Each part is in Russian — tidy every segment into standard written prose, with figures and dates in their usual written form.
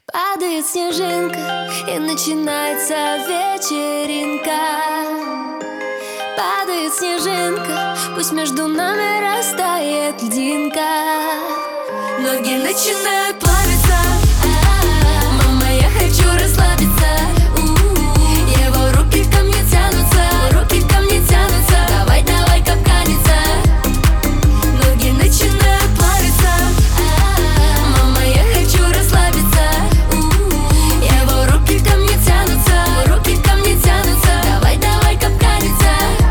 Падает снежинка, и начинается вечеринка. Падает снежинка, пусть между нами растает льдинка. Ноги начинают плавиться. Мама, я хочу расслабиться. Его руки ко мне тянутся, руки ко мне тянутся. Давай, давай, капканиться. Ноги начинают плавиться. Мама, я хочу расслабиться. Его руки ко мне тянутся, руки ко мне тянутся. Давай, давай, капканиться.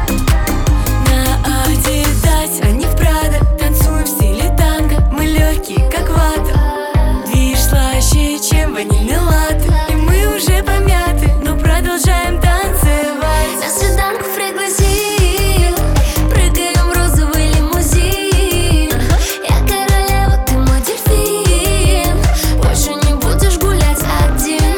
На Адидас, а не в Прада. Танцуем в стиле танго, мы легкие, как вата. Движ слаще, чем ванильный латте. И мы уже помяты, но продолжаем танцевать. На свиданку пригласил, прыгаем в розовый лимузин. Я королева, ты мой дельфин. Больше не будешь гулять один.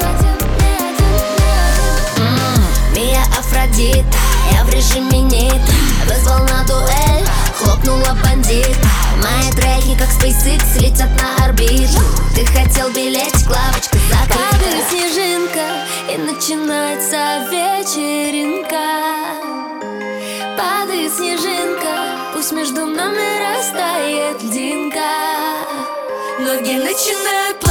Мия Афродита, я в режиме нита. Вызвал на дуэль, хлопнула бандит. Мои треки, как SpaceX, летят на орбиту. Ты хотел билетик, лавочка закрыта. Падает снежинка, и начинается вечеринка. Падает снежинка, пусть между нами растает льдинка. Ноги начинают